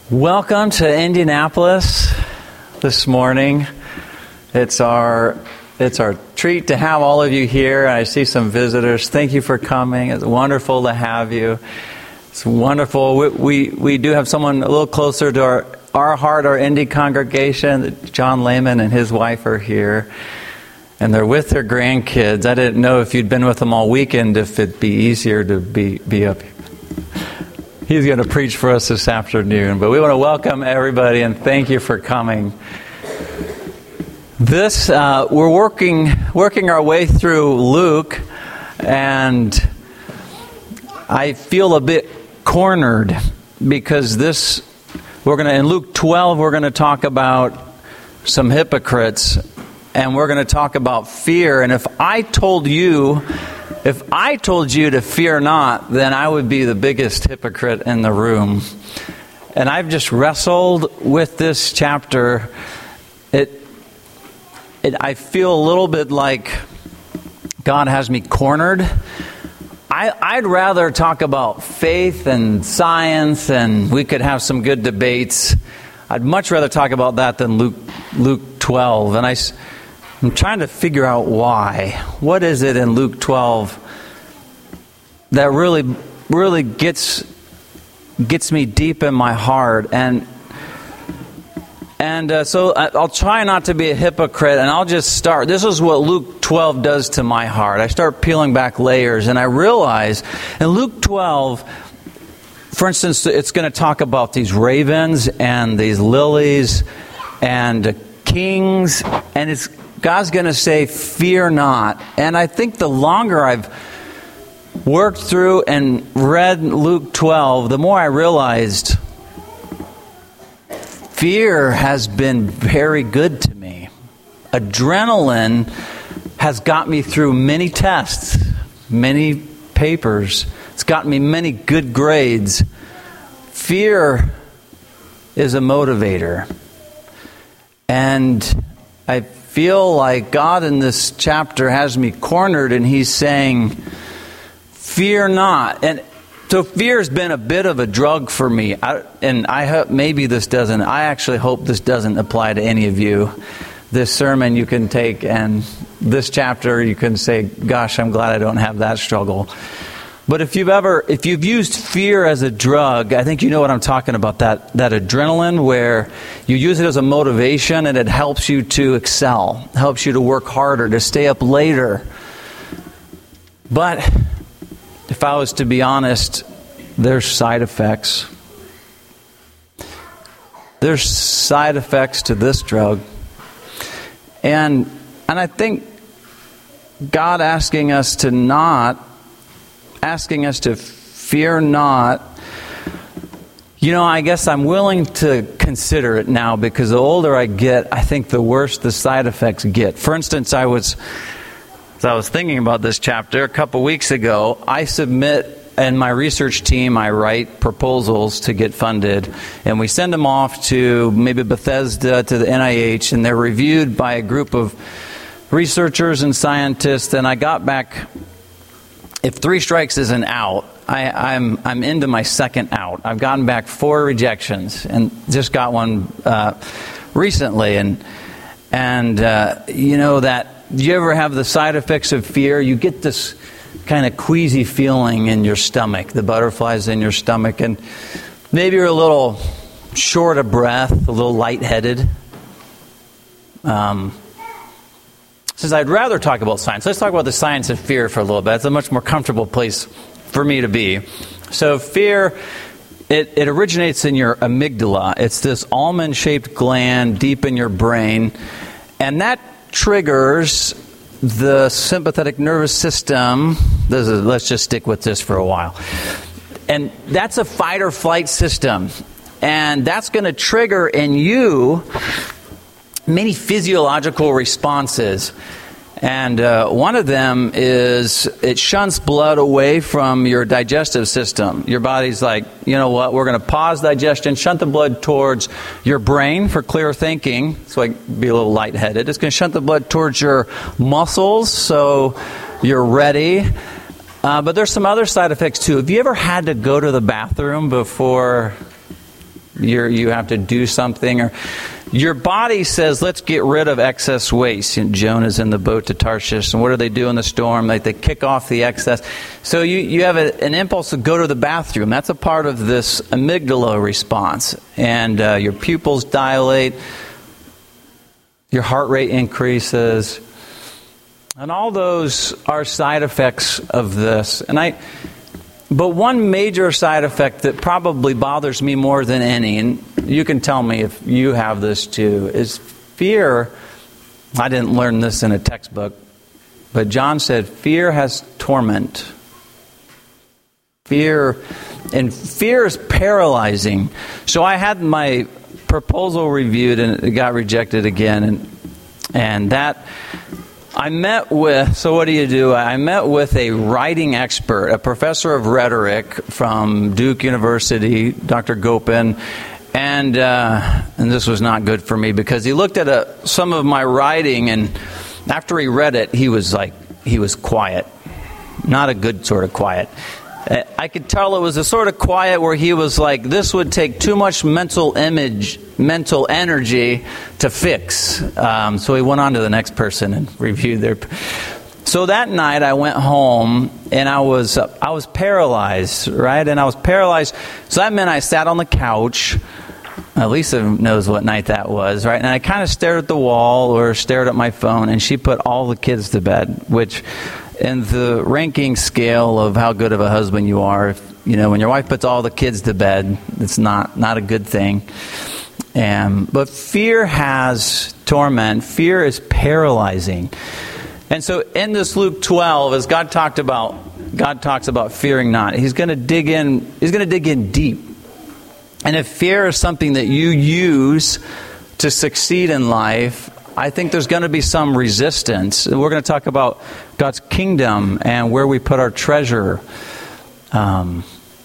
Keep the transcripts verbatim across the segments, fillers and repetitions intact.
Welcome to Indianapolis this morning. It's our it's our treat to have all of you here. I see some visitors. Thank you for coming. It's wonderful to have you. It's wonderful. We we, we do have someone a little closer to our, our heart, our Indy congregation. John Lehman and his wife are here. And they're with their grandkids. I didn't know if you'd been with them all weekend, if it'd be easier to be, be up here. He's going to preach for us this afternoon. But we want to welcome everybody and thank you for coming. This, uh, we're working working our way through Luke, and I feel a bit cornered because this, we're going to, in Luke twelve, we're going to talk about some hypocrites, and we're going to talk about fear. And if I told you If I told you to fear not, then I would be the biggest hypocrite in the room. And I've just wrestled with this chapter. It, it, I feel a little bit like God has me cornered. I, I'd rather talk about faith and science, and we could have some good debates. I'd much rather talk about that than Luke, Luke twelve. And I... I'm trying to figure out why. What is it in Luke twelve that really, really gets gets me deep in my heart? And and uh, so I'll try not to be a hypocrite, and I'll just start. This is what Luke twelve does to my heart. I start peeling back layers, and I realize in Luke twelve, for instance, it's going to talk about these ravens and these lilies and kings, and it's God's going to say, fear not. And I think the longer I've worked through and read Luke twelve, the more I realized fear has been very good to me. Adrenaline has got me through many tests, many papers. It's gotten me many good grades. Fear is a motivator. And I feel like God in this chapter has me cornered, and He's saying, fear not. And so fear has been a bit of a drug for me. I, and I hope maybe this doesn't, I actually hope this doesn't apply to any of you. This sermon you can take, and this chapter you can say, gosh, I'm glad I don't have that struggle. But if you've ever, if you've used fear as a drug, I think you know what I'm talking about, that, that adrenaline where you use it as a motivation and it helps you to excel, helps you to work harder, to stay up later. But if I was to be honest, there's side effects. There's side effects to this drug. And, and I think God asking us to not asking us to fear not, you know, I guess I'm willing to consider it now, because the older I get, I think the worse the side effects get. For instance, I was, as I was thinking about this chapter a couple weeks ago, I submit, and my research team, I write proposals to get funded, and we send them off to maybe Bethesda, to the N I H, and they're reviewed by a group of researchers and scientists, and I got back, if three strikes is an out, I, I'm I'm into my second out. I've gotten back four rejections and just got one uh, recently. And and uh, you know that, do you ever have the side effects of fear? You get this kind of queasy feeling in your stomach, the butterflies in your stomach, and maybe you're a little short of breath, a little lightheaded. Um. Since I'd rather talk about science, let's talk about the science of fear for a little bit. It's a much more comfortable place for me to be. So fear, it, it originates in your amygdala. It's this almond-shaped gland deep in your brain, and that triggers the sympathetic nervous system. This is, let's just stick with this for a while. And that's a fight or flight system, and that's going to trigger in you many physiological responses. And uh, one of them is it shunts blood away from your digestive system. Your body's like, you know what, we're going to pause digestion, shunt the blood towards your brain for clear thinking, so I can be a little lightheaded. It's going to shunt the blood towards your muscles, so you're ready. Uh, but there's some other side effects too. Have you ever had to go to the bathroom before You're, you have to do something, or your body says, let's get rid of excess waste. And Jonah's in the boat to Tarshish, and what do they do in the storm? Like, they kick off the excess. So you, you have a, an impulse to go to the bathroom. That's a part of this amygdala response. And uh, your pupils dilate, your heart rate increases. And all those are side effects of this. And I... But one major side effect that probably bothers me more than any, and you can tell me if you have this too, is fear. I didn't learn this in a textbook, but John said fear has torment. Fear, and fear is paralyzing. So I had my proposal reviewed and it got rejected again, and and that... I met with, so what do you do? I met with a writing expert, a professor of rhetoric from Duke University, Doctor Gopin, and uh, and this was not good for me because he looked at a, some of my writing, and after he read it, he was like, he was quiet. Not a good sort of quiet. I could tell it was a sort of quiet where he was like, this would take too much mental image, mental energy to fix. Um, so he went on to the next person and reviewed their... So that night I went home and I was uh, I was paralyzed, right? And I was paralyzed. So that meant I sat on the couch. Uh, Lisa knows what night that was, right? And I kind of stared at the wall or stared at my phone, and she put all the kids to bed, which... in the ranking scale of how good of a husband you are, if, you know, when your wife puts all the kids to bed, it's not, not a good thing. Um, but fear has torment. Fear is paralyzing. And so in this Luke twelve, as God talked about, God talks about fearing not. He's going to dig in, he's going to dig in deep. And if fear is something that you use to succeed in life, I think there's going to be some resistance. We're going to talk about God's kingdom and where we put our treasure. Um,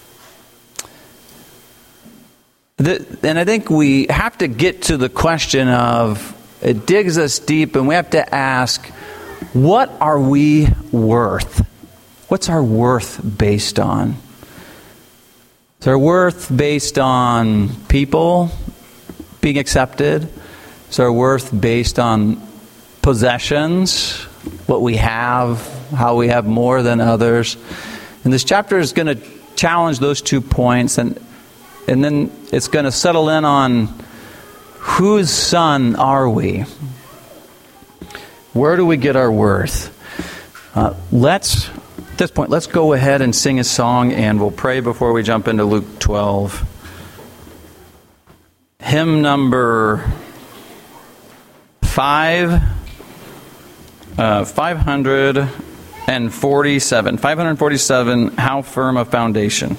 the, and I think we have to get to the question of, it digs us deep, and we have to ask, what are we worth? What's our worth based on? Is our worth based on people being accepted? Is our worth based on possessions, what we have, how we have more than others? And this chapter is going to challenge those two points, and and then it's going to settle in on whose son are we? Where do we get our worth? Uh, let's, at this point, let's go ahead and sing a song, and we'll pray before we jump into Luke twelve. Hymn number... Five, uh, five hundred and forty-seven. Five hundred forty-seven. How firm a foundation.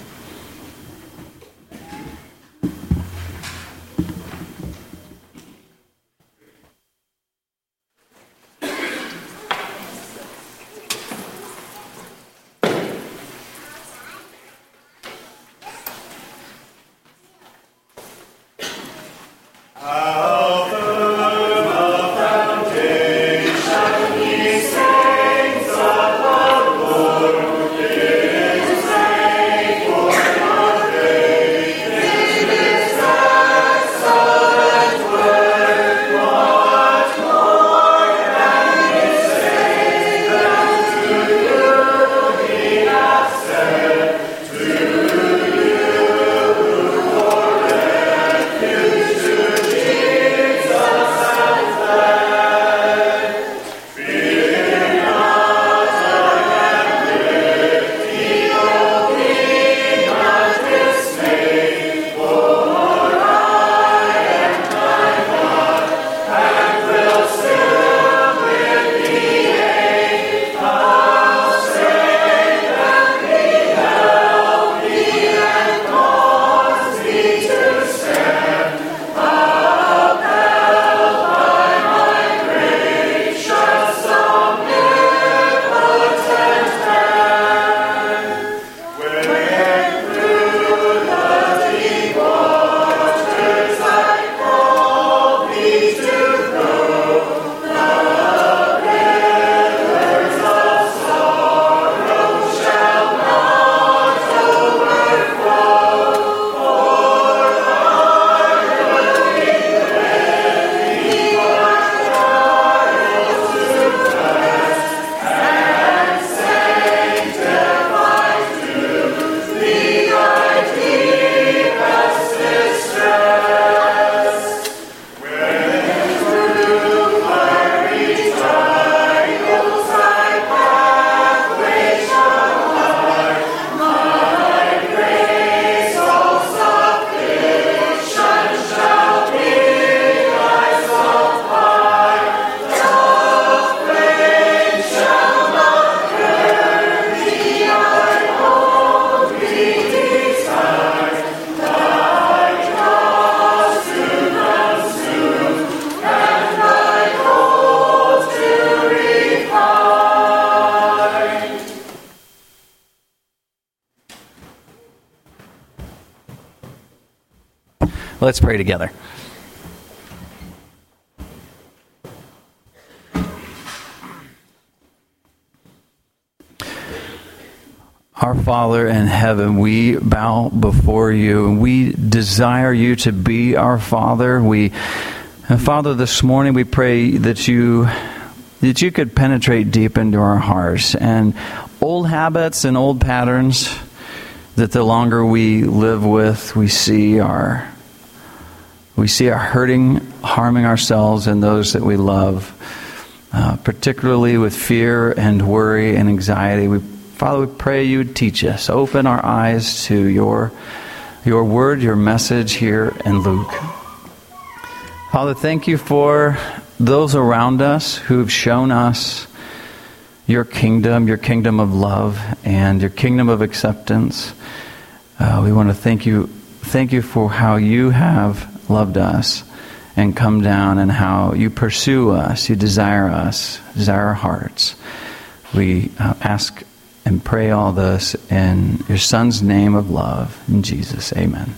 For Let's pray together. Our Father in heaven, we bow before you, and we desire you to be our Father. We, and Father, this morning we pray that you that you could penetrate deep into our hearts, and old habits and old patterns that the longer we live with, we see are we see are hurting, harming ourselves and those that we love, uh, particularly with fear and worry and anxiety. We Father, we pray you would teach us. Open our eyes to your, your word, your message here in Luke. Father, thank you for those around us who've shown us your kingdom, your kingdom of love, and your kingdom of acceptance. Uh, we want to thank you, thank you for how you have loved us and come down, and how you pursue us, you desire us, desire our hearts. We uh, ask and pray all this in your Son's name of love. In Jesus, amen.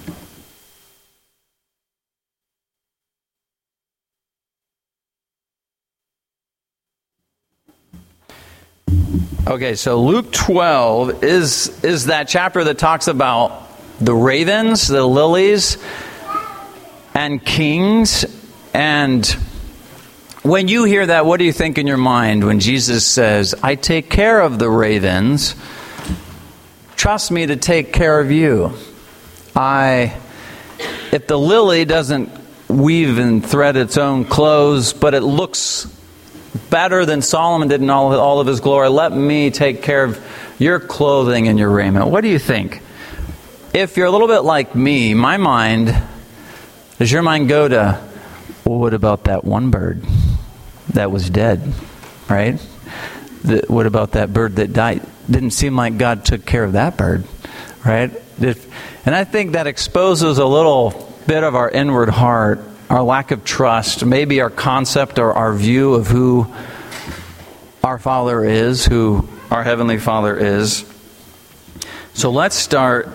Okay, so Luke twelve is, is that chapter that talks about the ravens, the lilies, and kings. And when you hear that, what do you think in your mind when Jesus says, I take care of the ravens, trust me to take care of you? I, if the lily doesn't weave and thread its own clothes, but it looks better than Solomon did in all, all of his glory, let me take care of your clothing and your raiment. What do you think? If you're a little bit like me, my mind, does your mind go to, well, what about that one bird that was dead, right? The, what about that bird that died? Didn't seem like God took care of that bird, right? If, and I think that exposes a little bit of our inward heart, our lack of trust, maybe our concept or our view of who our Father is, who our Heavenly Father is. So let's start.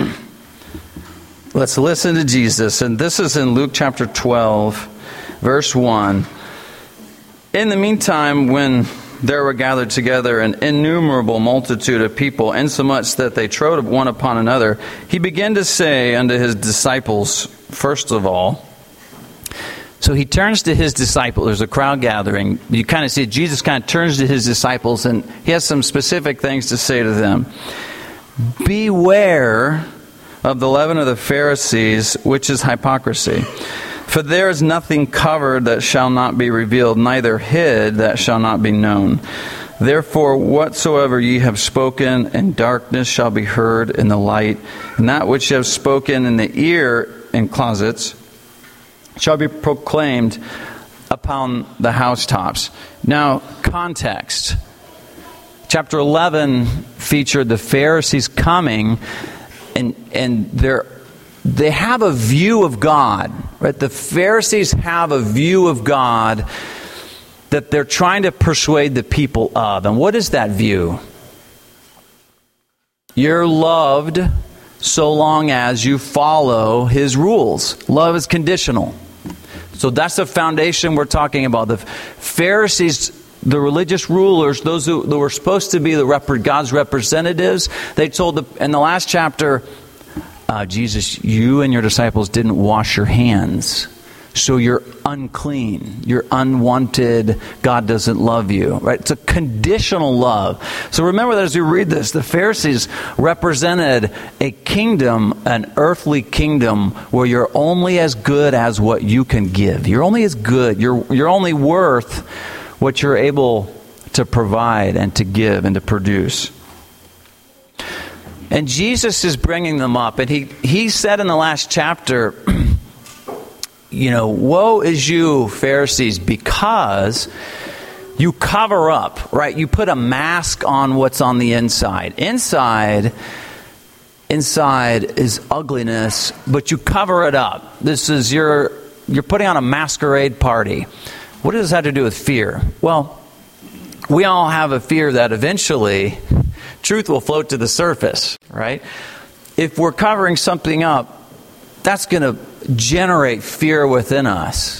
Let's listen to Jesus. And this is in Luke chapter twelve, verse one. In the meantime, when there were gathered together an innumerable multitude of people, insomuch that they trode one upon another, he began to say unto his disciples, first of all, so he turns to his disciples. There's a crowd gathering. You kind of see Jesus kind of turns to his disciples, and he has some specific things to say to them. Beware of the leaven of the Pharisees, which is hypocrisy. For there is nothing covered that shall not be revealed, neither hid that shall not be known. Therefore, whatsoever ye have spoken in darkness shall be heard in the light, and that which ye have spoken in the ear in closets shall be proclaimed upon the housetops. Now, context. Chapter eleven featured the Pharisees coming, and and they're They have a view of God, right? The Pharisees have a view of God that they're trying to persuade the people of. And what is that view? You're loved so long as you follow His rules. Love is conditional. So that's the foundation we're talking about. The Pharisees, the religious rulers, those who, who were supposed to be the rep- God's representatives, they told the, in the last chapter, Uh, Jesus, you and your disciples didn't wash your hands, so you're unclean, you're unwanted, God doesn't love you, right? It's a conditional love. So remember that as you read this, the Pharisees represented a kingdom, an earthly kingdom, where you're only as good as what you can give. You're only as good, you're, you're only worth what you're able to provide and to give and to produce. And Jesus is bringing them up. And he, he said in the last chapter, you know, woe is you, Pharisees, because you cover up, right? You put a mask on what's on the inside. Inside, inside is ugliness, but you cover it up. This is your, you're putting on a masquerade party. What does this have to do with fear? Well, we all have a fear that eventually truth will float to the surface, right? If we're covering something up, that's going to generate fear within us.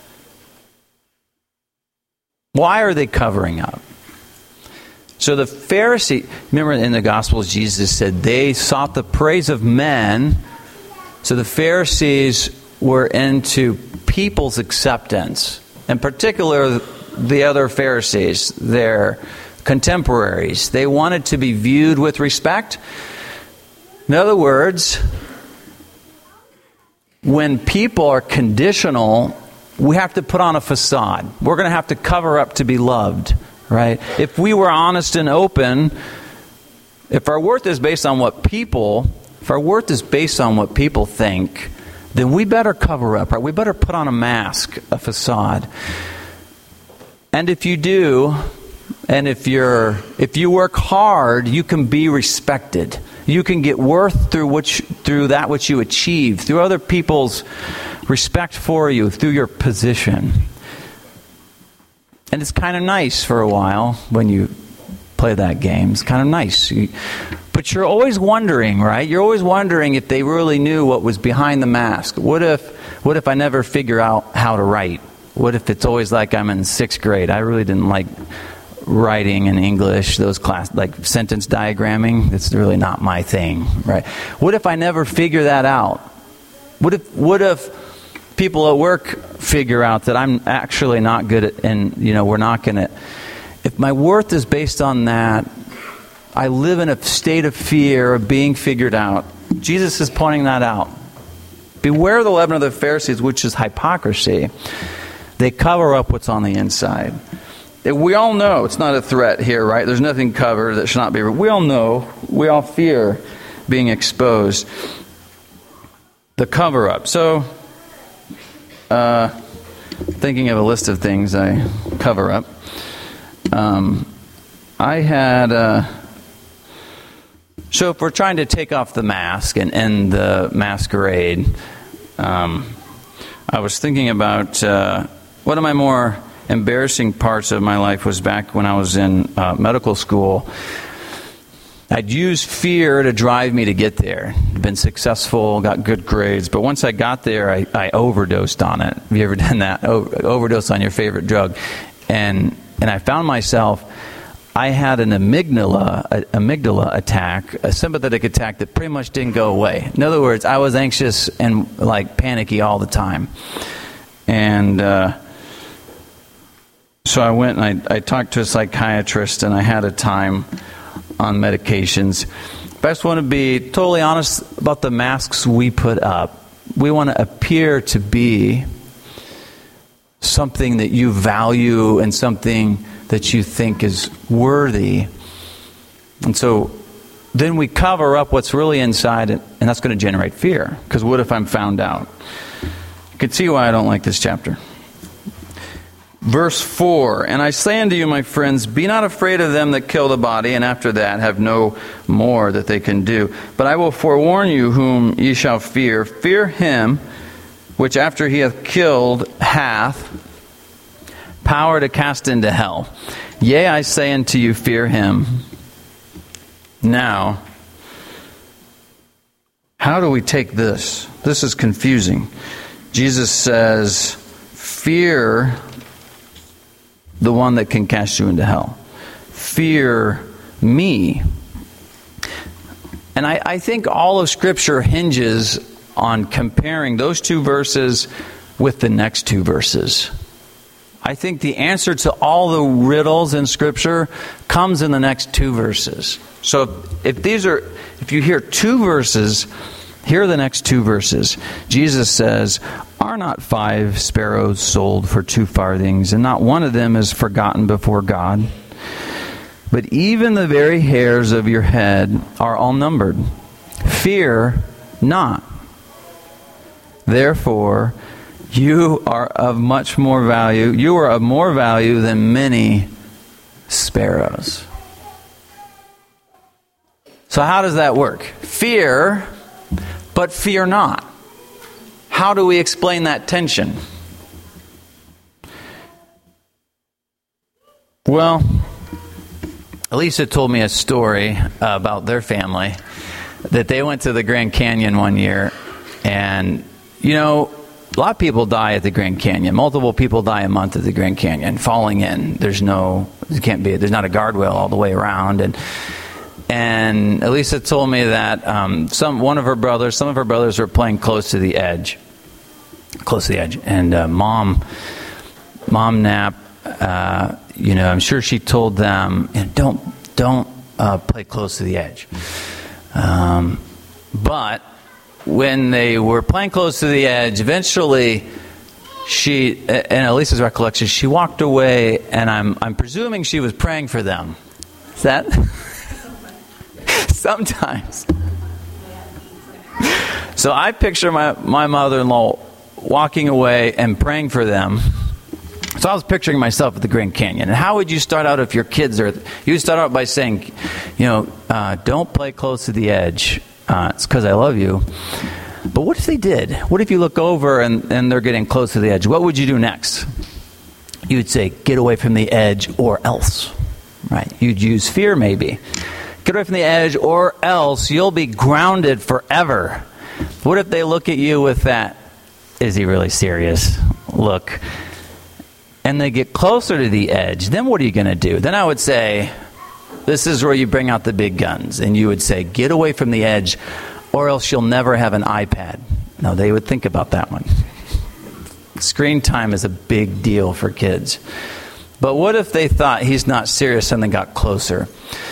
Why are they covering up? So the Pharisee, remember in the Gospels, Jesus said they sought the praise of men. So the Pharisees were into people's acceptance. In particular, the other Pharisees, their contemporaries. They wanted to be viewed with respect. In other words, when people are conditional, we have to put on a facade. We're going to have to cover up to be loved, right? If we were honest and open, if our worth is based on what people, if our worth is based on what people think, then we better cover up, right? We better put on a mask, a facade. And if you do, and if you're, if you work hard, you can be respected. You can get worth through which, through that which you achieve, through other people's respect for you, through your position. And it's kind of nice for a while when you play that game. It's kind of nice. But you're always wondering, right? You're always wondering if they really knew what was behind the mask. What if, what if I never figure out how to write? What if it's always like I'm in sixth grade? I really didn't like writing in English, those class, like sentence diagramming. It's really not my thing, right? What if I never figure that out? What if, what if people at work figure out that I'm actually not good at, and you know, we're not going to, if my worth is based on that, I live in a state of fear of being figured out. Jesus is pointing that out. Beware of the leaven of the Pharisees, which is hypocrisy. They cover up what's on the inside. We all know it's not a threat here, right? There's nothing covered that should not be. We all know, we all fear being exposed. The cover up. So, uh, thinking of a list of things I cover up. Um, I had, uh, so if we're trying to take off the mask and end the masquerade, um, I was thinking about, uh, one of my more embarrassing parts of my life was back when I was in uh, medical school. I'd used fear to drive me to get there. Been successful, got good grades, but once I got there, I, I overdosed on it. Have you ever done that? O- overdose on your favorite drug. And and I found myself, I had an amygdala, a, amygdala attack, a sympathetic attack that pretty much didn't go away. In other words, I was anxious and like panicky all the time. And uh, so I went and I, I talked to a psychiatrist, and I had a time on medications. But I just want to be totally honest about the masks we put up. We want to appear to be something that you value and something that you think is worthy. And so then we cover up what's really inside, and that's going to generate fear. Because what if I'm found out? You can see why I don't like this chapter. Verse four, and I say unto you, my friends, be not afraid of them that kill the body, and after that have no more that they can do. But I will forewarn you whom ye shall fear. Fear him which after he hath killed hath power to cast into hell. Yea, I say unto you, fear him. Now, how do we take this? This is confusing. Jesus says, fear the one that can cast you into hell. Fear me. And I, I think all of Scripture hinges on comparing those two verses with the next two verses. I think the answer to all the riddles in Scripture comes in the next two verses. So if, if these are, if you hear two verses, here are the next two verses. Jesus says, are not five sparrows sold for two farthings, and not one of them is forgotten before God? But even the very hairs of your head are all numbered. Fear not. Therefore, you are of much more value. You are of more value than many sparrows. So how does that work? Fear, but fear not. How do we explain that tension? Well, Elisa told me a story about their family, that they went to the Grand Canyon one year, and you know, a lot of people die at the Grand Canyon. Multiple people die a month at the Grand Canyon, falling in. There's no, it can't be, there's not a guardrail all the way around. And and Elisa told me that um, some one of her brothers, some of her brothers were playing close to the edge, close to the edge. And uh, mom, mom Knapp, uh, you know, I'm sure she told them, you know, don't don't uh, play close to the edge. Um, but when they were playing close to the edge, eventually she, in Elisa's recollection, she walked away, and I'm I'm presuming she was praying for them. Is that? Sometimes. So I picture my, my mother-in-law walking away and praying for them. So I was picturing myself at the Grand Canyon. And how would you start out if your kids are... You would start out by saying, you know, uh, don't play close to the edge. Uh, it's because I love you. But what if they did? What if you look over and, and they're getting close to the edge? What would you do next? You would say, get away from the edge or else. Right? You'd use fear maybe. Get away from the edge or else you'll be grounded forever. What if they look at you with that, is he really serious? Look. And they get closer to the edge. Then what are you going to do? Then I would say, this is where you bring out the big guns. And you would say, get away from the edge or else you'll never have an iPad. Now, they would think about that one. Screen time is a big deal for kids. But what if they thought he's not serious and they got closer?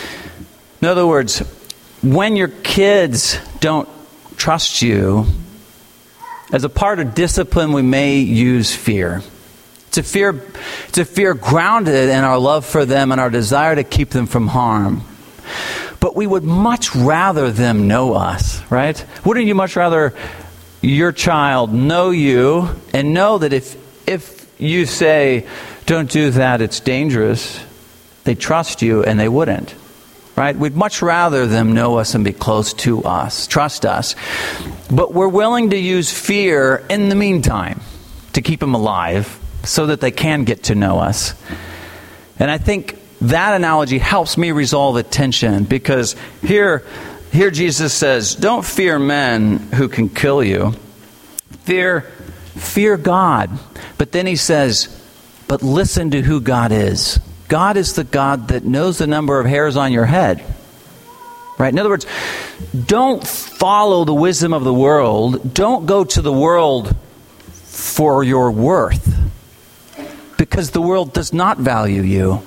In other words, when your kids don't trust you, as a part of discipline, we may use fear. It's a fear, it's a fear grounded in our love for them and our desire to keep them from harm. But we would much rather them know us, right? Wouldn't you much rather your child know you and know that if if you say, don't do that, it's dangerous, they trust you and they wouldn't, right? We'd much rather them know us and be close to us, trust us. But we're willing to use fear in the meantime to keep them alive so that they can get to know us. And I think that analogy helps me resolve the tension, because here, here Jesus says, don't fear men who can kill you. Fear, fear God. But then he says, but listen to who God is. God is the God that knows the number of hairs on your head. Right? In other words, don't follow the wisdom of the world. Don't go to the world for your worth, because the world does not value you.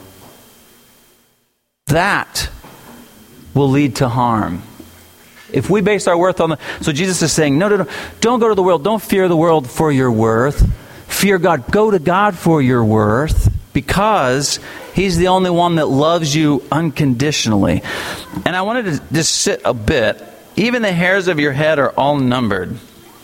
That will lead to harm. If we base our worth on the... So Jesus is saying, no, no, no, don't go to the world. Don't fear the world for your worth. Fear God. Go to God for your worth, because he's the only one that loves you unconditionally. And I wanted to just sit a bit. Even the hairs of your head are all numbered.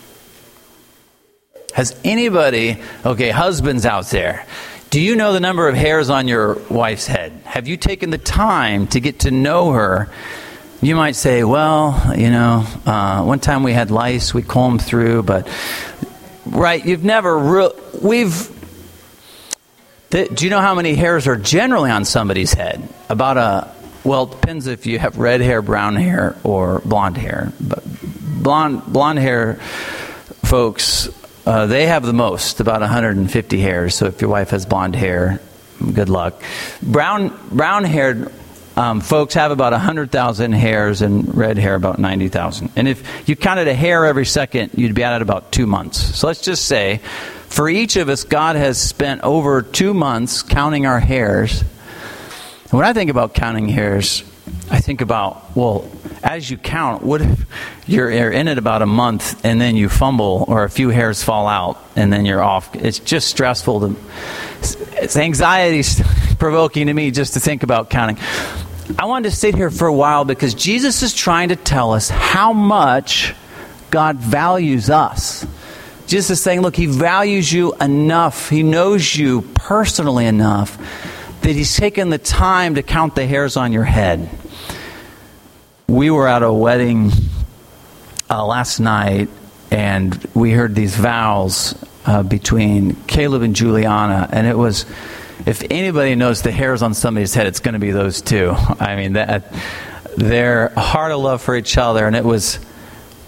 Has anybody... Okay, husbands out there, do you know the number of hairs on your wife's head? Have you taken the time to get to know her? You might say, well, you know, uh, one time we had lice, we combed through, but, right, you've never really, we've, th- do you know how many hairs are generally on somebody's head? About a, well, it depends if you have red hair, brown hair, or blonde hair. But blonde, blonde hair folks, Uh, they have the most, about one hundred fifty hairs. So if your wife has blonde hair, good luck. Brown, brown-haired um, folks have about one hundred thousand hairs, and red hair about ninety thousand. And if you counted a hair every second, you'd be at about two months. So let's just say, for each of us, God has spent over two months counting our hairs. And when I think about counting hairs, I think about, well, as you count, what if you're, you're in it about a month and then you fumble or a few hairs fall out and then you're off? It's just stressful. To, it's anxiety provoking to me just to think about counting. I wanted to sit here for a while because Jesus is trying to tell us how much God values us. Jesus is saying, look, he values you enough. He knows you personally enough that he's taken the time to count the hairs on your head. We were at a wedding uh, last night, and we heard these vows uh, between Caleb and Juliana, and it was, if anybody knows the hairs on somebody's head, it's going to be those two. I mean, that their heart of love for each other, and it was,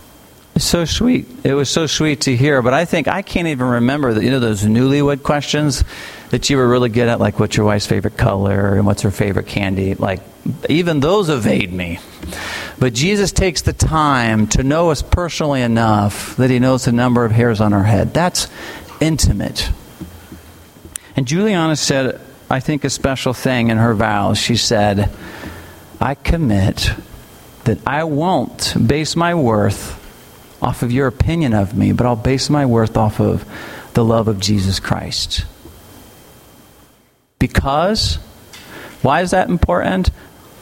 So sweet. It was so sweet to hear. But I think I can't even remember that, you know, those newlywed questions that you were really good at, like what's your wife's favorite color and what's her favorite candy. Like even those evade me. But Jesus takes the time to know us personally enough that he knows the number of hairs on our head. That's intimate. And Juliana said, I think, a special thing in her vows. She said, I commit that I won't base my worth off of your opinion of me, but I'll base my worth off of the love of Jesus Christ. Because, why is that important?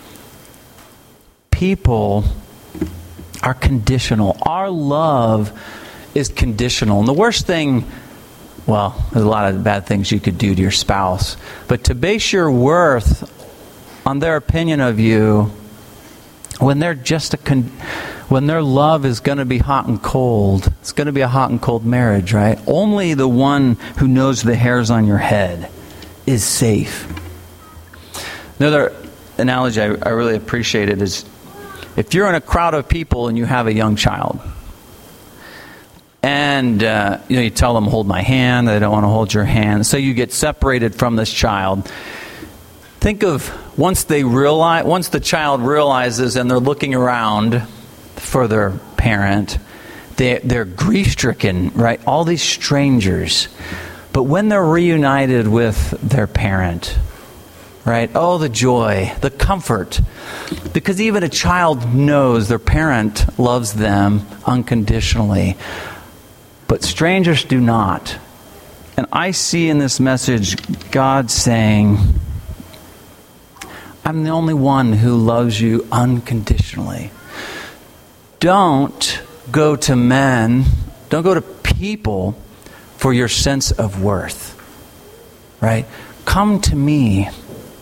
People are conditional. Our love is conditional. And the worst thing, well, there's a lot of bad things you could do to your spouse, but to base your worth on their opinion of you when they're just a con- when their love is going to be hot and cold, it's going to be a hot and cold marriage, right? Only the one who knows the hairs on your head is safe. Another analogy I, I really appreciated is if you're in a crowd of people and you have a young child, and uh, you know, you tell them, hold my hand, they don't want to hold your hand, so you get separated from this child. Think of once they realize, once the child realizes and they're looking around for their parent, they, they're grief-stricken, right? All these strangers. But when they're reunited with their parent, right? Oh, the joy, the comfort. Because even a child knows their parent loves them unconditionally. But strangers do not. And I see in this message God saying, I'm the only one who loves you unconditionally. Don't go to men, don't go to people for your sense of worth. Right? Come to me.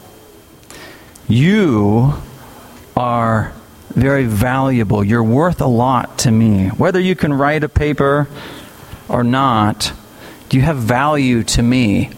You are very valuable. You're worth a lot to me. Whether you can write a paper or not, you have value to me.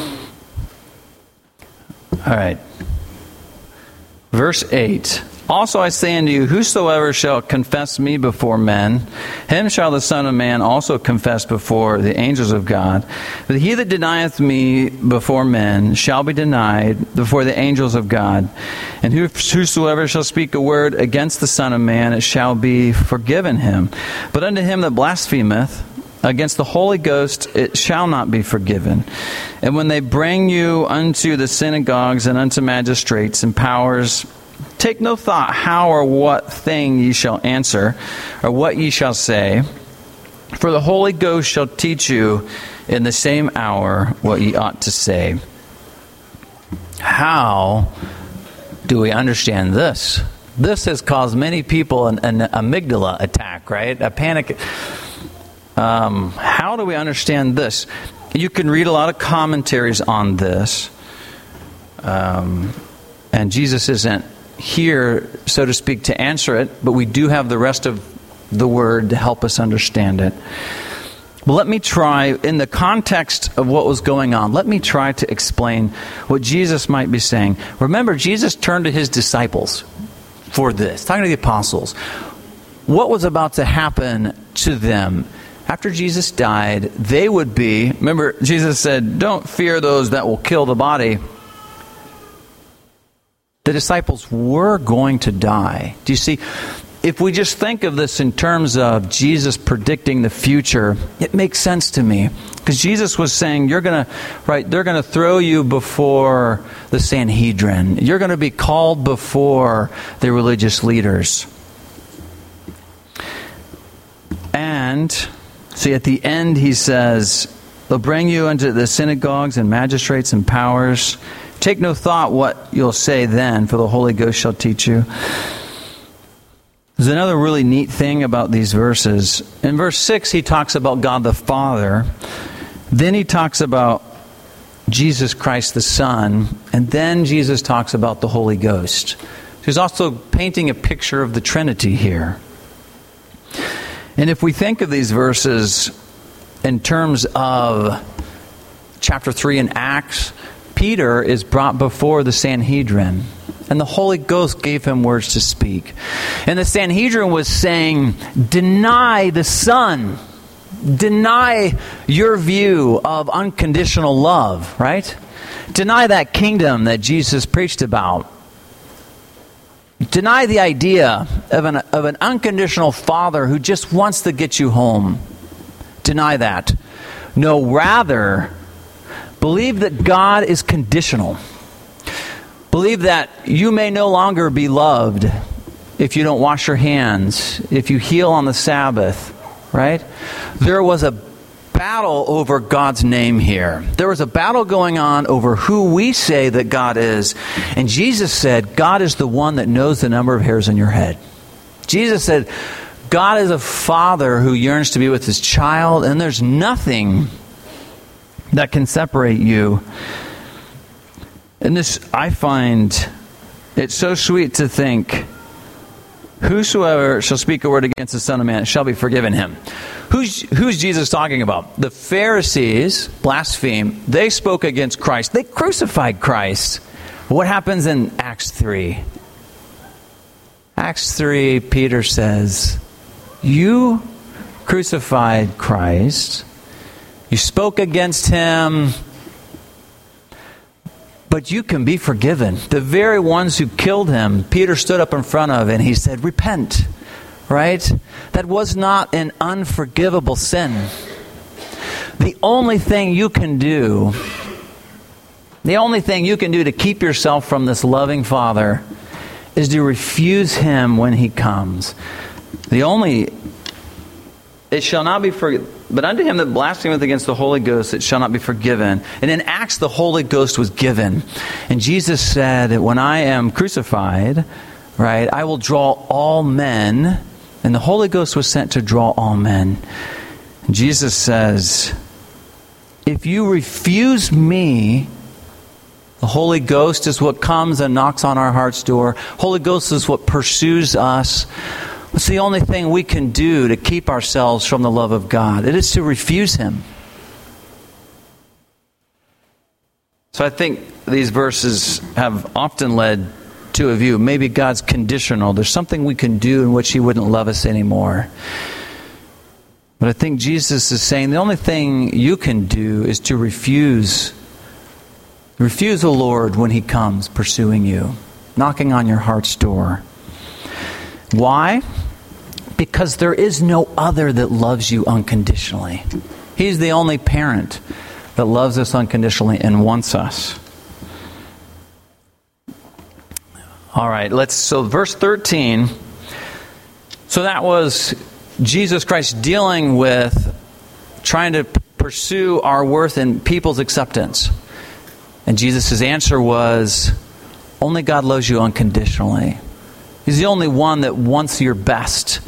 All right. Verse eight. Also I say unto you, whosoever shall confess me before men, him shall the Son of Man also confess before the angels of God. But he that denieth me before men shall be denied before the angels of God. And whosoever shall speak a word against the Son of Man, it shall be forgiven him. But unto him that blasphemeth against the Holy Ghost, it shall not be forgiven. And when they bring you unto the synagogues and unto magistrates and powers, take no thought how or what thing ye shall answer, or what ye shall say. For the Holy Ghost shall teach you in the same hour what ye ought to say. How do we understand this? This has caused many people an, an amygdala attack, right? A panic. Um, how do we understand this? You can read a lot of commentaries on this. Um, and Jesus isn't here, so to speak, to answer it, but we do have the rest of the Word to help us understand it. But let me try, in the context of what was going on, let me try to explain what Jesus might be saying. Remember, Jesus turned to his disciples for this, talking to the apostles. What was about to happen to them? After Jesus died, they would be, remember, Jesus said, don't fear those that will kill the body. The disciples were going to die. Do you see? If we just think of this in terms of Jesus predicting the future, it makes sense to me. Because Jesus was saying, you're going to, right, they're going to throw you before the Sanhedrin. You're going to be called before the religious leaders. And, see, at the end he says, they'll bring you into the synagogues and magistrates and powers. Take no thought what you'll say then, for the Holy Ghost shall teach you. There's another really neat thing about these verses. In verse six, he talks about God the Father. Then he talks about Jesus Christ the Son. And then Jesus talks about the Holy Ghost. He's also painting a picture of the Trinity here. And if we think of these verses in terms of chapter three in Acts, Peter is brought before the Sanhedrin. And the Holy Ghost gave him words to speak. And the Sanhedrin was saying, deny the Son. Deny your view of unconditional love, right? Deny that kingdom that Jesus preached about. Deny the idea of an, of an unconditional Father who just wants to get you home. Deny that. No, rather, believe that God is conditional. Believe that you may no longer be loved if you don't wash your hands, if you heal on the Sabbath, right? There was a battle over God's name here. There was a battle going on over who we say that God is. And Jesus said, God is the one that knows the number of hairs on your head. Jesus said, God is a father who yearns to be with his child, and there's nothing that can separate you. And this, I find it so sweet to think, whosoever shall speak a word against the Son of Man shall be forgiven him. Who's, who's Jesus talking about? The Pharisees blaspheme. They spoke against Christ. They crucified Christ. What happens in Acts three? Acts three, Peter says, you crucified Christ. You spoke against him, but you can be forgiven. The very ones who killed him, Peter stood up in front of and he said, repent. Right? That was not an unforgivable sin. The only thing you can do, the only thing you can do to keep yourself from this loving Father is to refuse him when he comes. The only, it shall not be forgiven. But unto him that blasphemeth against the Holy Ghost, it shall not be forgiven. And in Acts, the Holy Ghost was given. And Jesus said, when I am crucified, right, I will draw all men. And the Holy Ghost was sent to draw all men. And Jesus says, if you refuse me, the Holy Ghost is what comes and knocks on our heart's door. Holy Ghost is what pursues us. It's the only thing we can do to keep ourselves from the love of God. It is to refuse him. So I think these verses have often led to a view, maybe God's conditional. There's something we can do in which he wouldn't love us anymore. But I think Jesus is saying the only thing you can do is to refuse. Refuse the Lord when he comes pursuing you, knocking on your heart's door. Why? Because there is no other that loves you unconditionally. He's the only parent that loves us unconditionally and wants us. All right, let's, so verse thirteen. So that was Jesus Christ dealing with trying to pursue our worth and people's acceptance. And Jesus' answer was, only God loves you unconditionally. He's the only one that wants your best.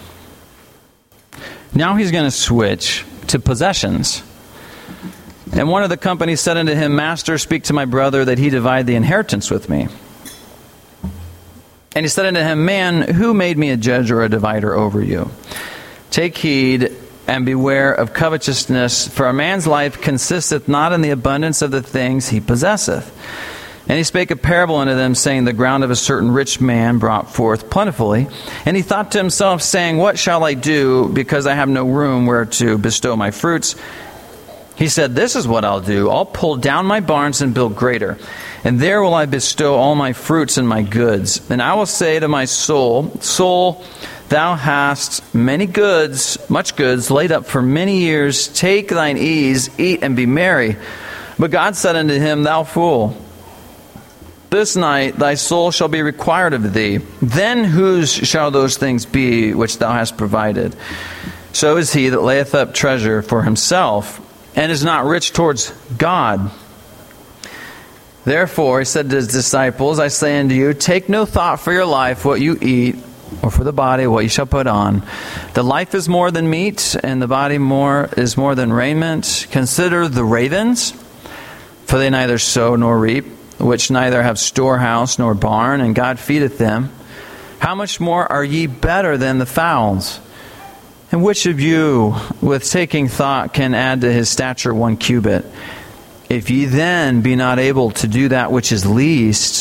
Now he's going to switch to possessions. And one of the company said unto him, Master, speak to my brother that he divide the inheritance with me. And he said unto him, Man, who made me a judge or a divider over you? Take heed and beware of covetousness, for a man's life consisteth not in the abundance of the things he possesseth. And he spake a parable unto them, saying, The ground of a certain rich man brought forth plentifully. And he thought to himself, saying, What shall I do, because I have no room where to bestow my fruits? He said, This is what I'll do. I'll pull down my barns and build greater. And there will I bestow all my fruits and my goods. And I will say to my soul, Soul, thou hast many goods, much goods, laid up for many years. Take thine ease, eat and be merry. But God said unto him, Thou fool, this night thy soul shall be required of thee. Then whose shall those things be which thou hast provided? So is he that layeth up treasure for himself, and is not rich towards God. Therefore, he said to his disciples, I say unto you, take no thought for your life, what you eat, or for the body, what you shall put on. The life is more than meat, and the body more is more than raiment. Consider the ravens, for they neither sow nor reap, which neither have storehouse nor barn, and God feedeth them. How much more are ye better than the fowls? And which of you, with taking thought, can add to his stature one cubit? If ye then be not able to do that which is least,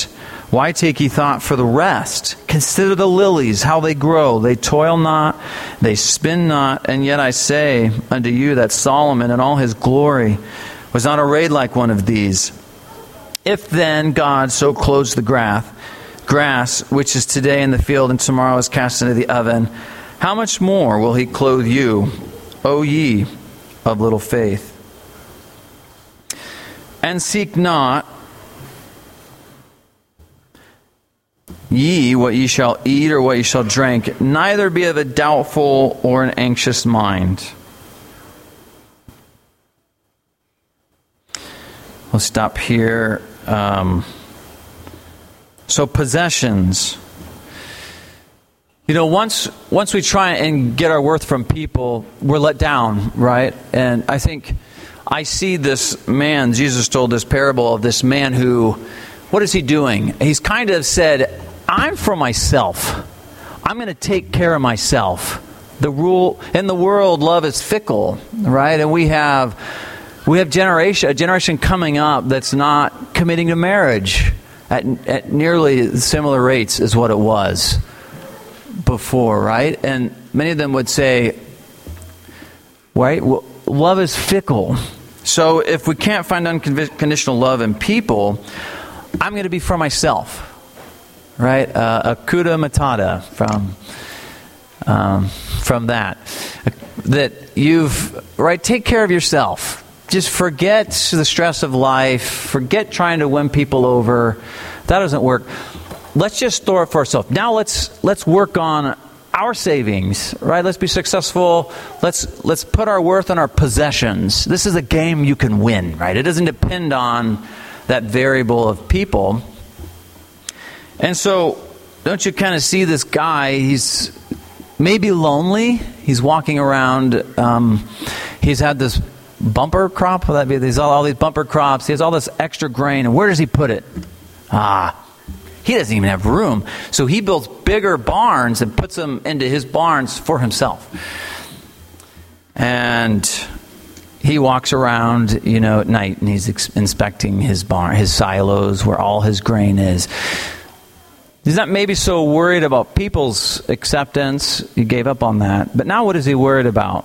Why take ye thought for the rest? Consider the lilies, how they grow. They toil not, they spin not. And yet I say unto you that Solomon in all his glory was not arrayed like one of these. If then God so clothes the grass, grass which is today in the field and tomorrow is cast into the oven, how much more will he clothe you, O ye of little faith? And seek not ye what ye shall eat or what ye shall drink, neither be of a doubtful or an anxious mind. We'll stop here. Um, so possessions. You know, once once we try and get our worth from people, we're let down, right? And I think I see this man, Jesus told this parable of this man who, what is he doing? He's kind of said, I'm for myself. I'm going to take care of myself. The rule in the world, love is fickle, right? And we have we have generation a generation coming up that's not committing to marriage at, at nearly similar rates as what it was before, right? And many of them would say, right, well, love is fickle. So if we can't find unconditional love in people, I'm going to be for myself. Right, uh, Akuta Matata from um, from that. That you've right. Take care of yourself. Just forget the stress of life. Forget trying to win people over. That doesn't work. Let's just store it for ourselves. Now let's let's work on our savings. Right. Let's be successful. Let's let's put our worth on our possessions. This is a game you can win. Right. It doesn't depend on that variable of people. And so, don't you kind of see this guy? He's maybe lonely. He's walking around. Um, he's had this bumper crop. Will that be? There's all, all these bumper crops. He has all this extra grain. And where does he put it? Ah, he doesn't even have room. So he builds bigger barns and puts them into his barns for himself. And he walks around, you know, at night, and he's ex- inspecting his barn, his silos, where all his grain is. He's not maybe so worried about people's acceptance. He gave up on that. But now what is he worried about?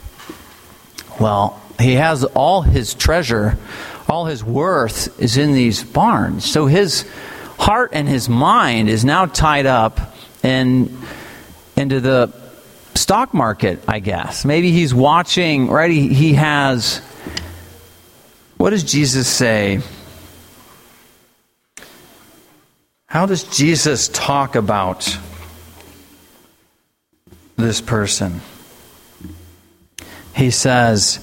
Well, he has all his treasure, all his worth is in these barns. So his heart and his mind is now tied up in into the stock market, I guess. Maybe he's watching, right? He, he has, what does Jesus say? How does Jesus talk about this person? He says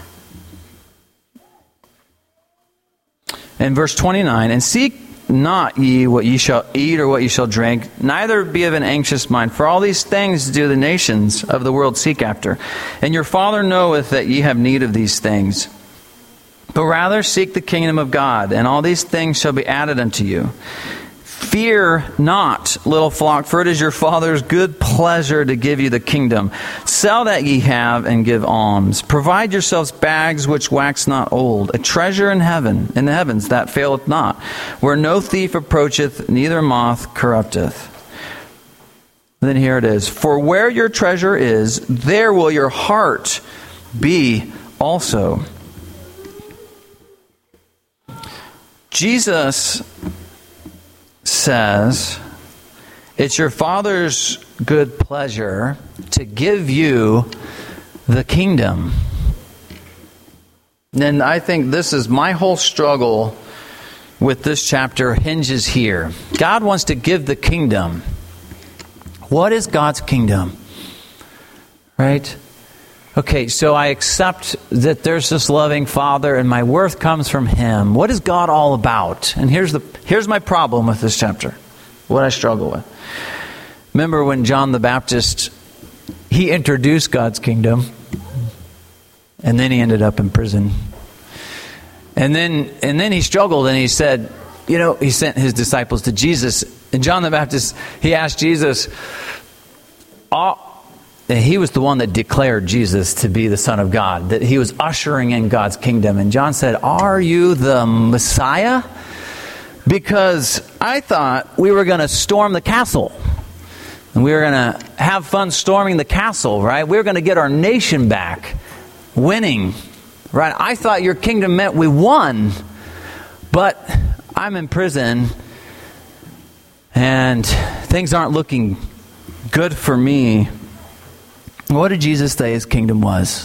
in verse twenty-nine, and seek not ye what ye shall eat or what ye shall drink, neither be of an anxious mind. For all these things do the nations of the world seek after. And your Father knoweth that ye have need of these things. But rather seek the kingdom of God, and all these things shall be added unto you. Fear not, little flock, for it is your Father's good pleasure to give you the kingdom. Sell that ye have and give alms. Provide yourselves bags which wax not old, a treasure in heaven, in the heavens that faileth not, where no thief approacheth, neither moth corrupteth. Then here it is. For where your treasure is, there will your heart be also. Jesus says, it's your Father's good pleasure to give you the kingdom. And I think this is my whole struggle with this chapter hinges here. God wants to give the kingdom. What is God's kingdom? Right? Okay, so I accept that there's this loving Father and my worth comes from Him. What is God all about? And here's the here's my problem with this chapter. What I struggle with. Remember when John the Baptist, he introduced God's kingdom, and then he ended up in prison. And then and then he struggled and he said, you know, he sent his disciples to Jesus. And John the Baptist, he asked Jesus, oh, he was the one that declared Jesus to be the Son of God, that he was ushering in God's kingdom. And John said, are you the Messiah? because I thought we were going to storm the castle. And we were going to have fun storming the castle, right? We were going to get our nation back, winning, right? I thought your kingdom meant we won, but I'm in prison, and things aren't looking good for me. What did Jesus say his kingdom was?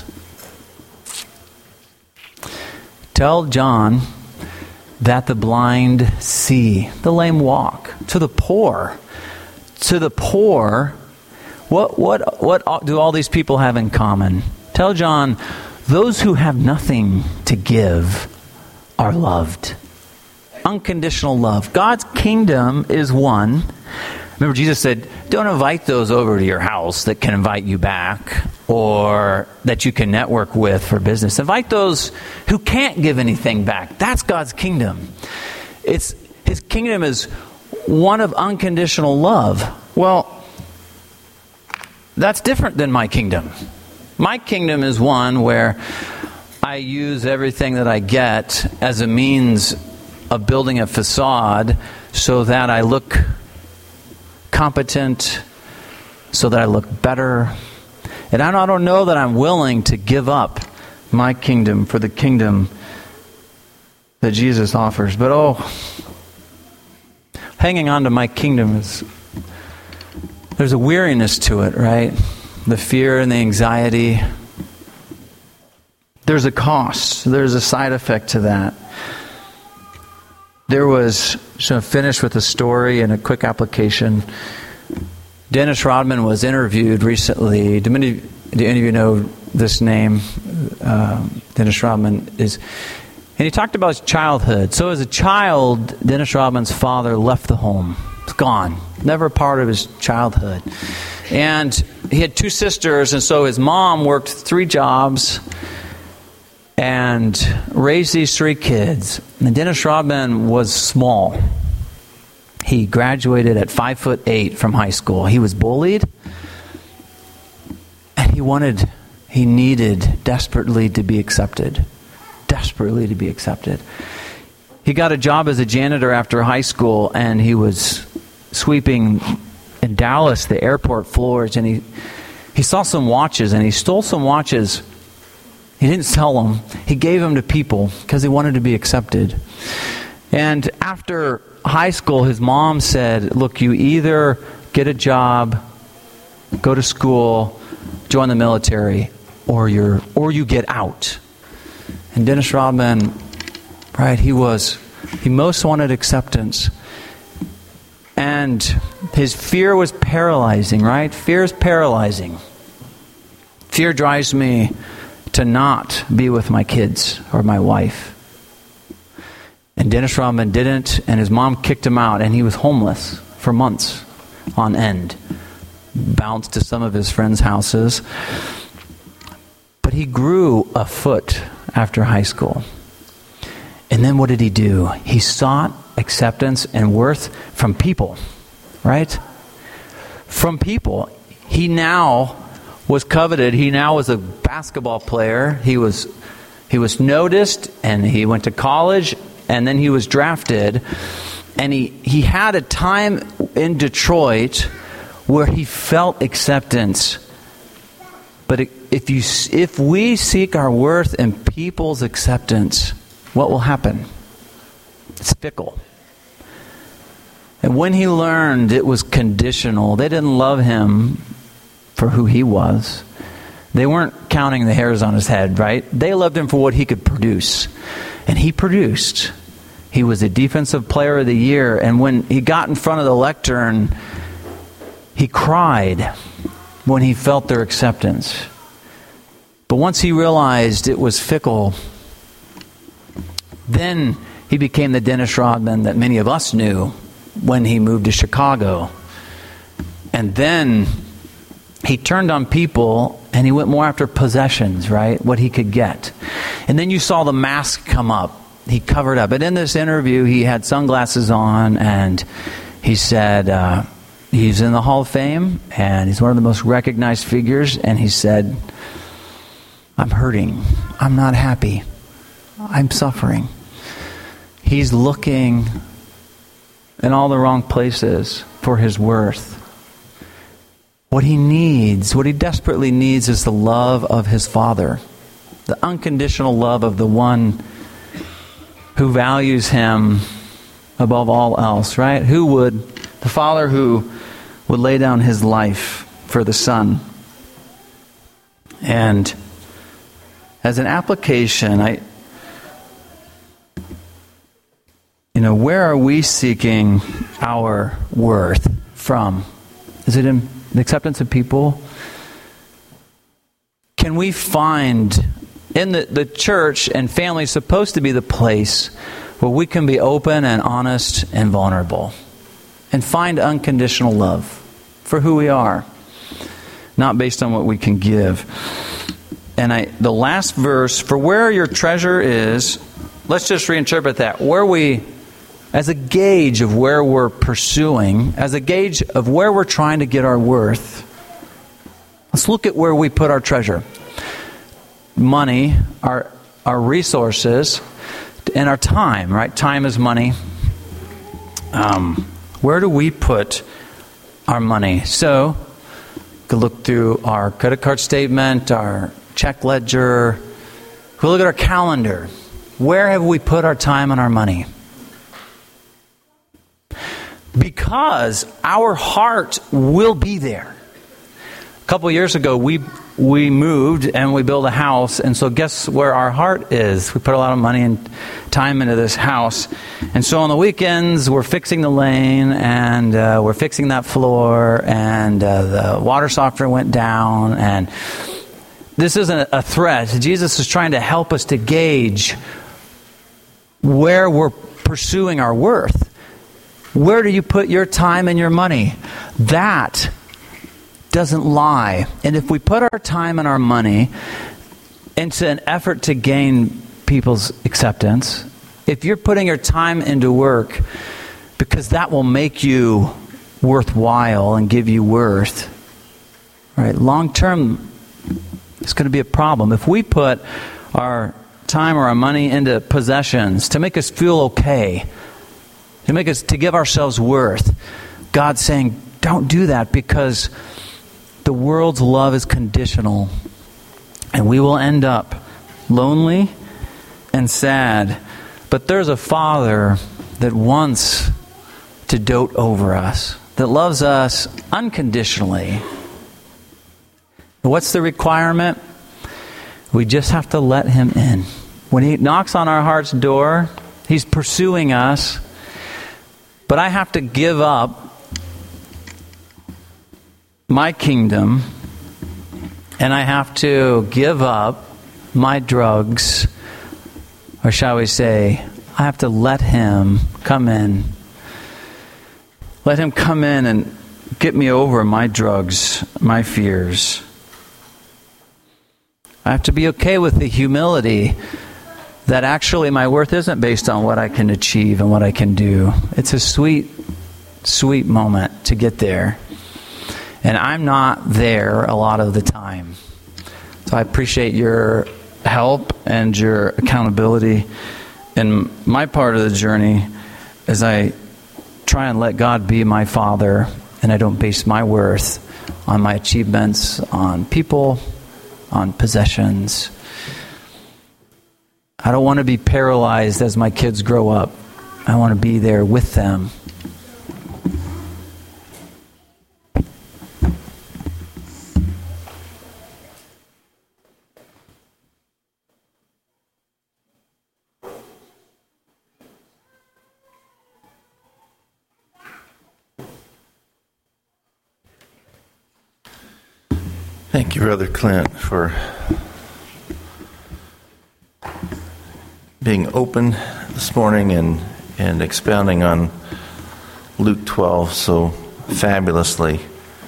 Tell John that the blind see, the lame walk, to the poor. To the poor, what what what do all these people have in common? Tell John, those who have nothing to give are loved. Unconditional love. God's kingdom is one. Remember, Jesus said, don't invite those over to your house that can invite you back or that you can network with for business. Invite those who can't give anything back. That's God's kingdom. It's His kingdom is one of unconditional love. Well, that's different than my kingdom. My kingdom is one where I use everything that I get as a means of building a facade so that I look competent, so that I look better. And I don't know that I'm willing to give up my kingdom for the kingdom that Jesus offers. But oh, hanging on to my kingdom is, there's a weariness to it, right? The fear and the anxiety. There's a cost. There's a side effect to that. There was, so finish with a story and a quick application. Dennis Rodman was interviewed recently. Do many, do any of you know this name? Uh, Dennis Rodman is, and he talked about his childhood. So as a child, Dennis Rodman's father left the home. It's gone. Never a part of his childhood. And he had two sisters, and so his mom worked three jobs and raised these three kids. And Dennis Rodman was small. He graduated at five foot eight from high school. He was bullied, and he wanted, he needed desperately to be accepted. Desperately to be accepted. He got a job as a janitor after high school, and he was sweeping in Dallas the airport floors, and he he saw some watches, and he stole some watches. He didn't sell them. He gave them to people because he wanted to be accepted. And after high school, his mom said, look, you either get a job, go to school, join the military, or you're or you get out. And Dennis Rodman, right, he was, he most wanted acceptance. And his fear was paralyzing, right? Fear is paralyzing. Fear drives me to not be with my kids or my wife. And Dennis Rodman didn't, and his mom kicked him out, and he was homeless for months on end. Bounced to some of his friends' houses. But he grew a foot after high school. And then what did he do? He sought acceptance and worth from people, right? From people. He now was coveted. He now was a basketball player. He was he was noticed, and he went to college, and then he was drafted. And he, he had a time in Detroit where he felt acceptance. But if you if we seek our worth in people's acceptance, what will happen? It's fickle. And when he learned it was conditional, they didn't love him for who he was. They weren't counting the hairs on his head, right? They loved him for what he could produce. And he produced. He was a defensive player of the year. And when he got in front of the lectern, he cried when he felt their acceptance. But once he realized it was fickle, then he became the Dennis Rodman that many of us knew when he moved to Chicago. And then he turned on people, and he went more after possessions, right? What he could get. And then you saw the mask come up. He covered up. And in this interview, he had sunglasses on, and he said uh, he's in the Hall of Fame, and he's one of the most recognized figures. And he said, I'm hurting. I'm not happy. I'm suffering. He's looking in all the wrong places for his worth. What he needs, what he desperately needs is the love of his Father. The unconditional love of the one who values him above all else, right? Who would, the Father who would lay down his life for the Son. And as an application, I, you know, where are we seeking our worth from? Is it in the acceptance of people? Can we find in the, the church and family is supposed to be the place where we can be open and honest and vulnerable and find unconditional love for who we are, not based on what we can give. And I, the last verse, for where your treasure is, let's just reinterpret that. Where we, as a gauge of where we're pursuing, as a gauge of where we're trying to get our worth, let's look at where we put our treasure. Money, our our resources, and our time, right? Time is money. Um, where do we put our money? So, we could look through our credit card statement, our check ledger. We could look at our calendar. Where have we put our time and our money? Because our heart will be there. A couple years ago, we we moved and we built a house, and so guess where our heart is? We put a lot of money and time into this house, and so on the weekends we're fixing the lane and uh, we're fixing that floor, and uh, the water softener went down, and this isn't a threat. Jesus is trying to help us to gauge where we're pursuing our worth. Where do you put your time and your money? That doesn't lie. And if we put our time and our money into an effort to gain people's acceptance, if you're putting your time into work because that will make you worthwhile and give you worth, right? Long term, it's going to be a problem. If we put our time or our money into possessions to make us feel okay, to make us, to give ourselves worth, God's saying, don't do that, because the world's love is conditional, and we will end up lonely and sad. But there's a Father that wants to dote over us, that loves us unconditionally. What's the requirement? We just have to let Him in. When He knocks on our heart's door, He's pursuing us. But I have to give up my kingdom, and I have to give up my drugs, or shall we say, I have to let Him come in. Let Him come in and get me over my drugs, my fears. I have to be okay with the humility that actually my worth isn't based on what I can achieve and what I can do. It's a sweet, sweet moment to get there. And I'm not there a lot of the time. So I appreciate your help and your accountability in my part of the journey as I try and let God be my Father, and I don't base my worth on my achievements, on people, on possessions. I don't want to be paralyzed as my kids grow up. I want to be there with them. Thank you, Brother Clint, for being open this morning and, and expounding on Luke twelve so fabulously.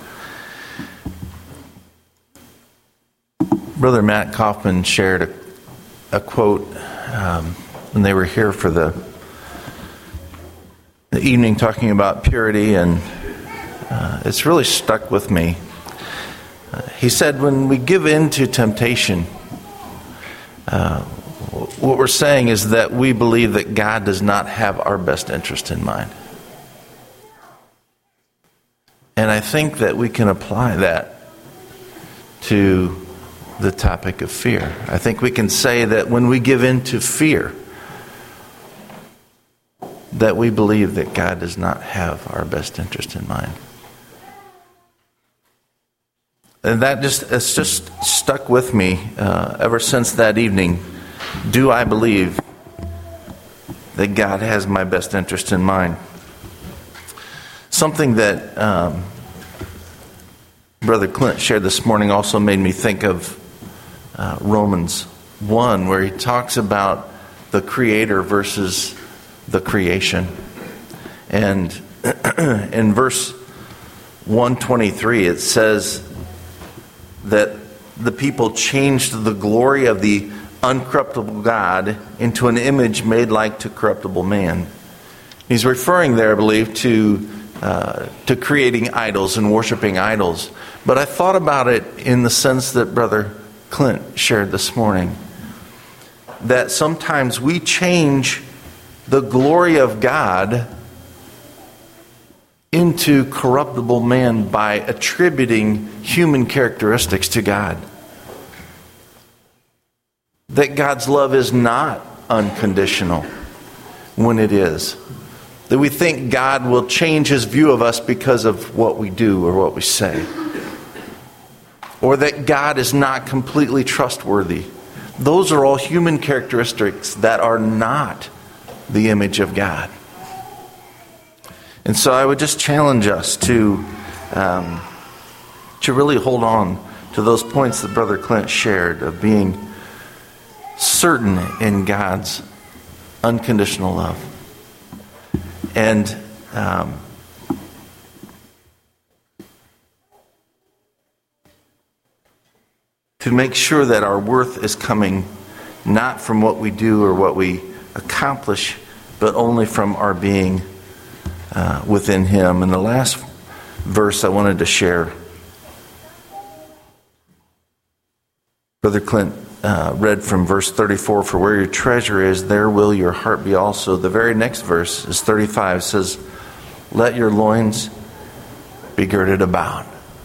Brother Matt Kaufman shared a, a quote um, when they were here for the, the evening talking about purity, and uh, it's really stuck with me. Uh, he said, when we give in to temptation, uh, what we're saying is that we believe that God does not have our best interest in mind. And I think that we can apply that to the topic of fear. I think we can say that when we give in to fear, that we believe that God does not have our best interest in mind. And that just it's just stuck with me uh, ever since that evening. Do I believe that God has my best interest in mind? Something that um, Brother Clint shared this morning also made me think of uh, Romans one, where he talks about the Creator versus the creation. And in verse one twenty-three, it says that the people changed the glory of the uncorruptible God into an image made like to corruptible man. He's referring there, I believe, to uh, to creating idols and worshiping idols. But I thought about it in the sense that Brother Clint shared this morning, that sometimes we change the glory of God into corruptible man by attributing human characteristics to God. That God's love is not unconditional when it is. That we think God will change his view of us because of what we do or what we say. Or that God is not completely trustworthy. Those are all human characteristics that are not the image of God. And so I would just challenge us to um, to really hold on to those points that Brother Clint shared of being certain in God's unconditional love. And um, to make sure that our worth is coming not from what we do or what we accomplish, but only from our being uh, within Him. And the last verse I wanted to share, Brother Clint uh, read from verse thirty-four, "For where your treasure is, there will your heart be also." The very next verse is thirty-five, says, "Let your loins be girded about."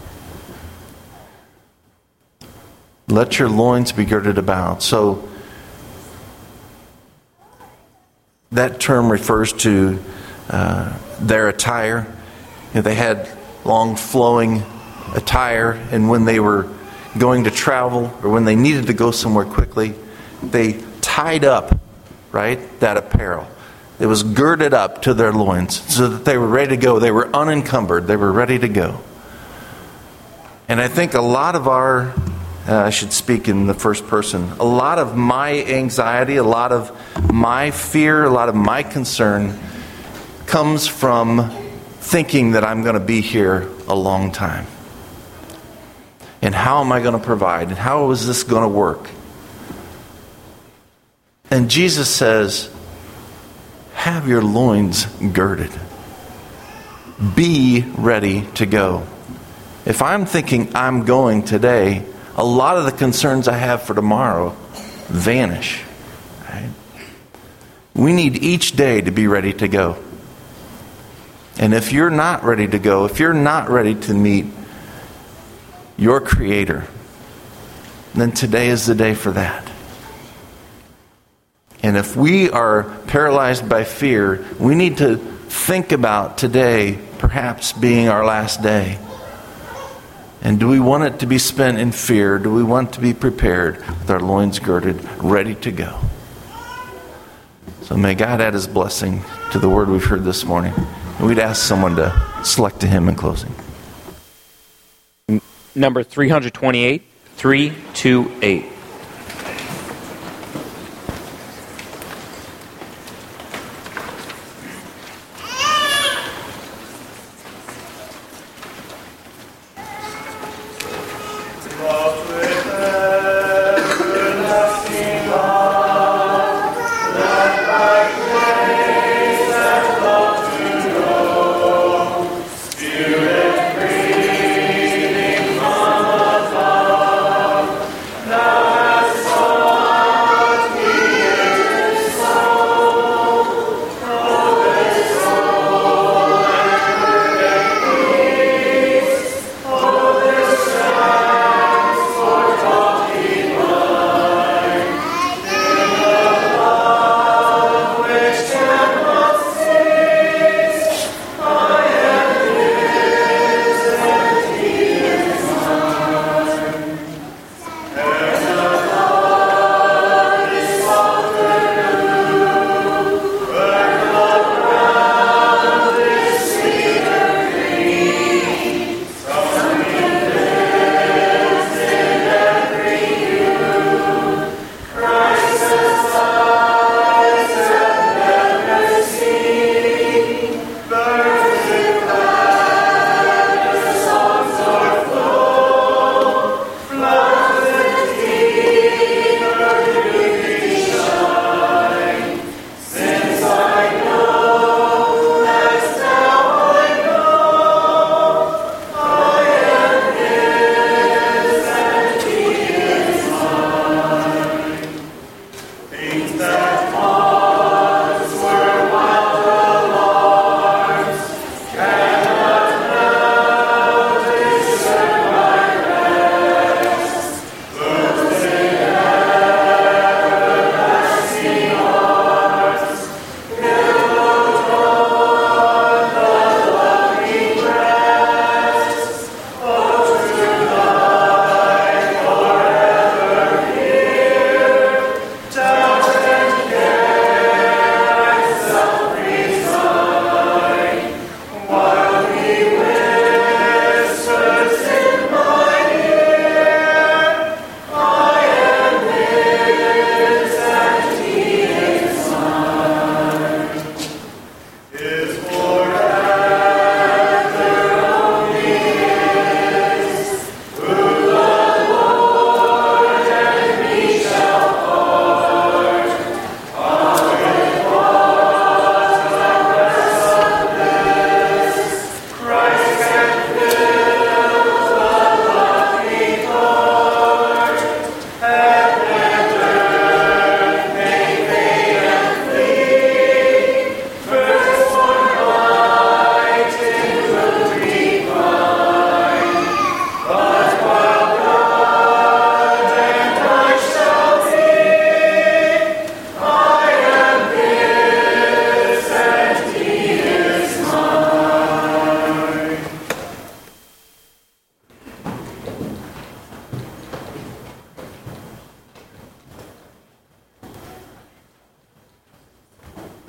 Let your loins be girded about. So that term refers to uh, their attire. You know, they had long flowing attire, and when they were going to travel or when they needed to go somewhere quickly, they tied up, right, that apparel. It was girded up to their loins so that they were ready to go. They were unencumbered. They were ready to go. And I think a lot of our Uh, I should speak in the first person. A lot of my anxiety, a lot of my fear, a lot of my concern comes from thinking that I'm going to be here a long time. And how am I going to provide? And how is this going to work? And Jesus says, have your loins girded. Be ready to go. If I'm thinking I'm going today, a lot of the concerns I have for tomorrow vanish. Right? We need each day to be ready to go. And if you're not ready to go, if you're not ready to meet your Creator, then today is the day for that. And if we are paralyzed by fear, we need to think about today perhaps being our last day. And do we want it to be spent in fear? Do we want to be prepared with our loins girded, ready to go? So may God add His blessing to the word we've heard this morning. And we'd ask someone to select a hymn in closing. Number three twenty-eight, three two eight. Now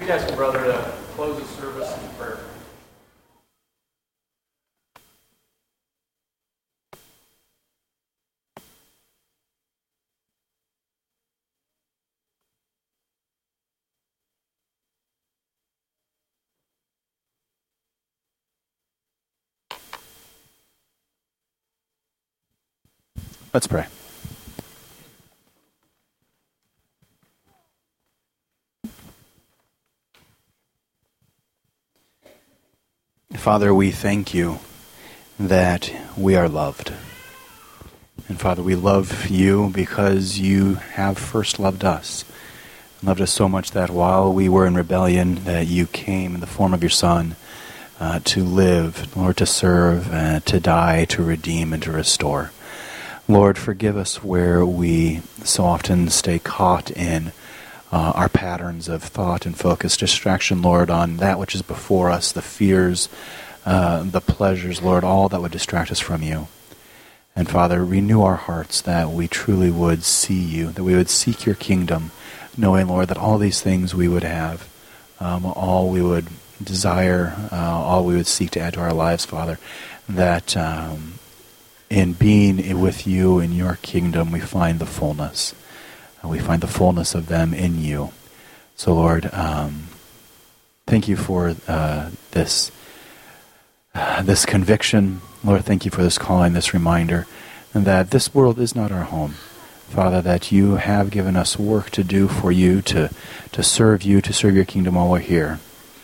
We'd ask a brother to close the service in prayer. Let's pray. Father, we thank you that we are loved. And Father, we love you because you have first loved us. Loved us so much that while we were in rebellion, that you came in the form of your Son uh, to live, Lord, to serve, uh, to die, to redeem, and to restore. Lord, forgive us where we so often stay caught in uh, our patterns of thought and focus, distraction, Lord, on that which is before us, the fears, uh, the pleasures, Lord, all that would distract us from you. And Father, renew our hearts that we truly would see you, that we would seek your kingdom, knowing, Lord, that all these things we would have, um, all we would desire, uh, all we would seek to add to our lives, Father, that um, in being with you in your kingdom, we find the fullness. Uh, we find the fullness of them in you. So, Lord, um, thank you for uh, this uh, this conviction. Lord, thank you for this calling, this reminder, and that this world is not our home. Father, that you have given us work to do for you, to, to serve you, to serve your kingdom while we're here.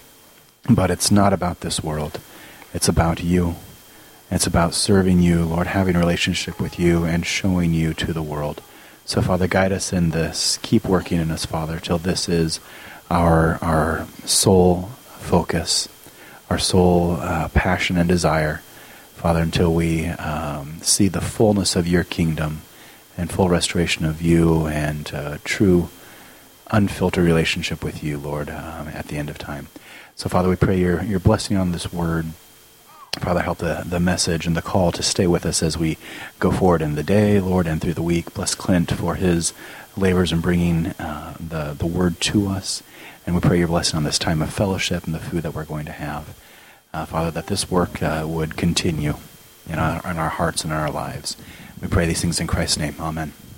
But it's not about this world. It's about you. It's about serving you, Lord, having a relationship with you and showing you to the world. So, Father, guide us in this. Keep working in us, Father, till this is our our sole focus, our sole uh, passion and desire, Father, until we um, see the fullness of your kingdom and full restoration of you and uh, true, unfiltered relationship with you, Lord, um, at the end of time. So, Father, we pray your, your blessing on this word. Father, help the, the message and the call to stay with us as we go forward in the day, Lord, and through the week. Bless Clint for his labors in bringing uh, the, the word to us. And we pray your blessing on this time of fellowship and the food that we're going to have. Uh, Father, that this work uh, would continue in our, in our hearts and in our lives. We pray these things in Christ's name. Amen.